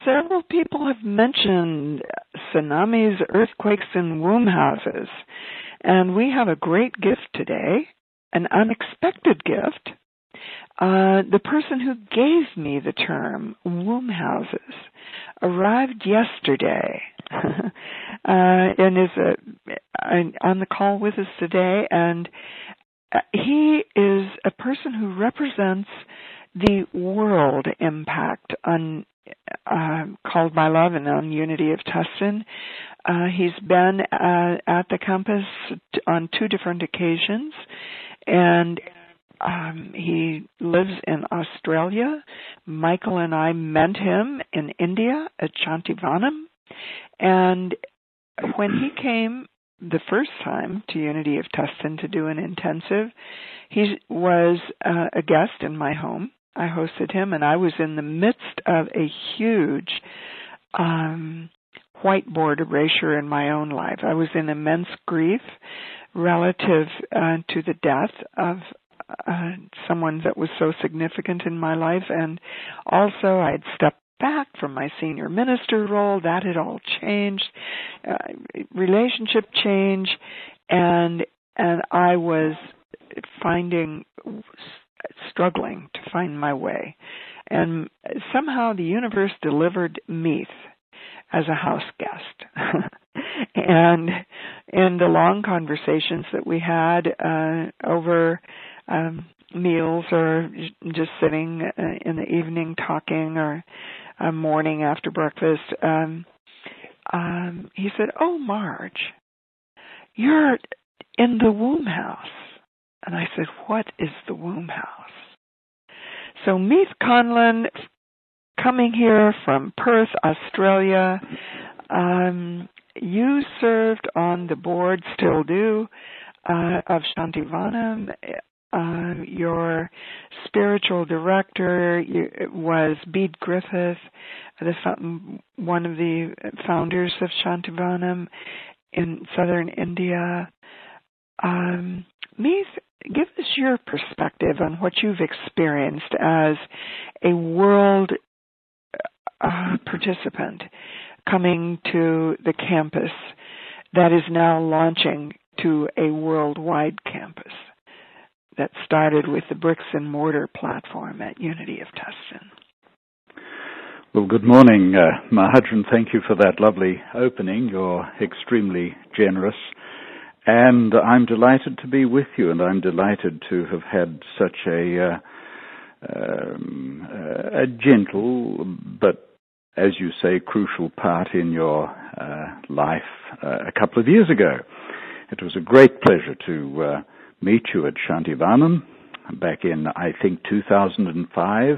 Several people have mentioned tsunamis, earthquakes, and womb houses. And we have a great gift today, an unexpected gift. The person who gave me the term womb houses arrived yesterday and is on the call with us today. And he is a person who represents the world impact on Called by Love and on Unity of Tustin. He's been at the campus on 2 different occasions, and he lives in Australia. Michael and I met him in India at Shantivanam, and when he came the first time to Unity of Tustin to do an intensive, he was a guest in my home. I hosted him, and I was in the midst of a huge whiteboard erasure in my own life. I was in immense grief relative to the death of someone that was so significant in my life, and also I had stepped back from my senior minister role. That had all changed, relationship change, and I was struggling to find my way. And somehow the universe delivered Meath as a house guest. And in the long conversations that we had over meals or just sitting in the evening talking or morning after breakfast, he said, "Oh, Marge, you're in the womb house." And I said, "What is the womb house?" So Meath Conlon, coming here from Perth, Australia, you served on the board, still do, of Shantivanam. Your spiritual director was Bede Griffith, one of the founders of Shantivanam in southern India. Meath, give us your perspective on what you've experienced as a world participant coming to the campus that is now launching to a worldwide campus that started with the bricks and mortar platform at Unity of Tustin. Well, good morning, Marge, and thank you for that lovely opening. You're extremely generous. And I'm delighted to be with you, and I'm delighted to have had such a gentle, but as you say, crucial part in your life a couple of years ago. It was a great pleasure to meet you at Shantivanam back in, I think, 2005,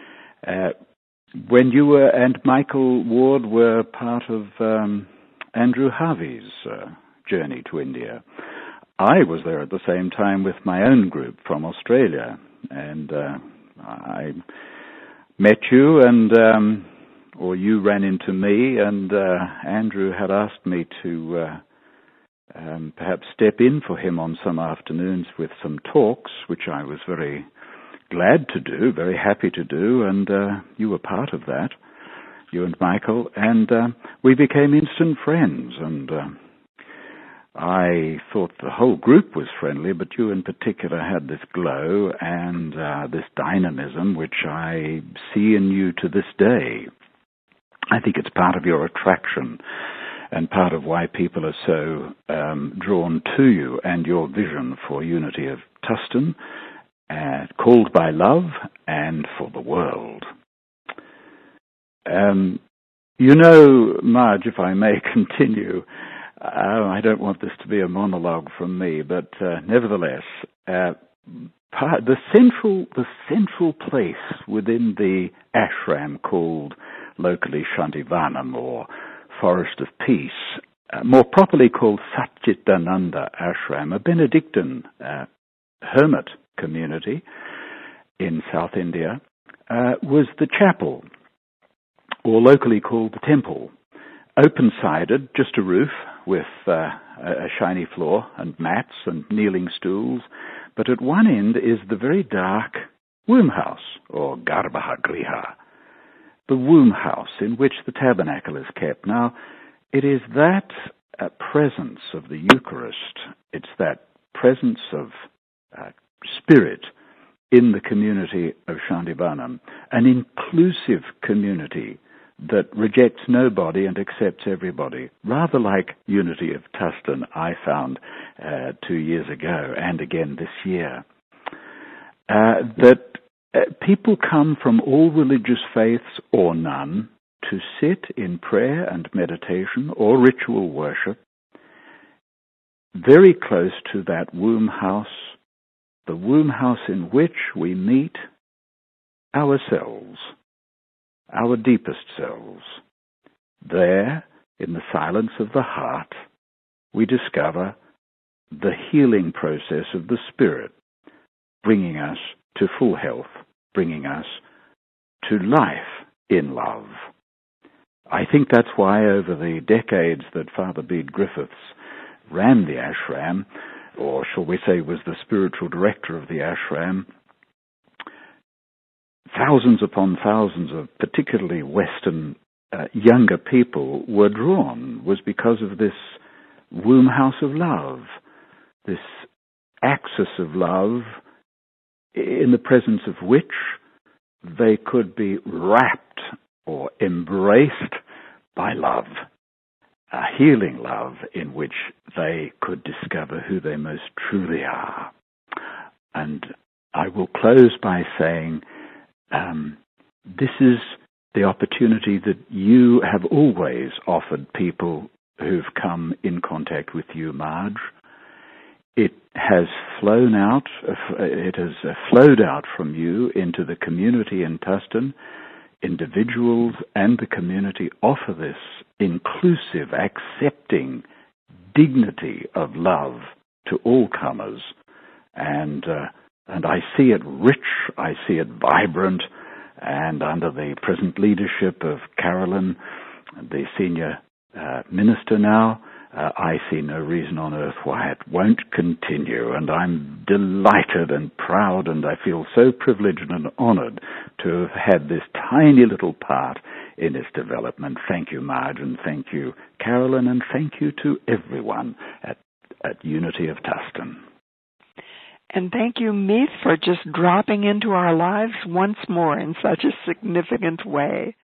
when you and Michael Ward were part of Andrew Harvey's journey to India. I was there at the same time with my own group from Australia, and I met you, and or you ran into me, and Andrew had asked me to perhaps step in for him on some afternoons with some talks, which I was very glad to do, very happy to do, and you were part of that, you and Michael, and we became instant friends, and I thought the whole group was friendly, but you in particular had this glow and this dynamism, which I see in you to this day. I think it's part of your attraction and part of why people are so drawn to you and your vision for Unity of Tustin, called by love and for the world. Marge, if I may continue, I don't want this to be a monologue from me, but nevertheless, the central place within the ashram called locally Shantivanam, or Forest of Peace, more properly called Satchitananda Ashram, a Benedictine hermit community in South India, was the chapel, or locally called the temple. Open-sided, just a roof with a shiny floor and mats and kneeling stools, but at one end is the very dark womb house, or Garbhagriha. the womb house in which the tabernacle is kept. Now, it is that presence of the Eucharist, it's that presence of spirit in the community of Shantivanam, an inclusive community that rejects nobody and accepts everybody, rather like Unity of Tustin I found 2 years ago and again this year. That people come from all religious faiths or none to sit in prayer and meditation or ritual worship very close to that womb house, the womb house in which we meet ourselves, our deepest selves. There, in the silence of the heart, we discover the healing process of the Spirit, bringing us to full health, bringing us to life in love. I think that's why over the decades that Father Bede Griffiths ran the ashram, or shall we say was the spiritual director of the ashram, thousands upon thousands of particularly Western younger people were drawn, was because of this womb house of love, this axis of love in the presence of which they could be wrapped or embraced by love, a healing love in which they could discover who they most truly are. And I will close by saying, this is the opportunity that you have always offered people who've come in contact with you, Marge. It has flowed out from you into the community in Tustin. Individuals and the community offer this inclusive, accepting dignity of love to all comers. And I see it rich, I see it vibrant, and under the present leadership of Carolyn, the senior minister now, I see no reason on earth why it won't continue, and I'm delighted and proud, and I feel so privileged and honored to have had this tiny little part in its development. Thank you, Marge, and thank you, Carolyn, and thank you to everyone at Unity of Tustin. And thank you, Meath, for just dropping into our lives once more in such a significant way.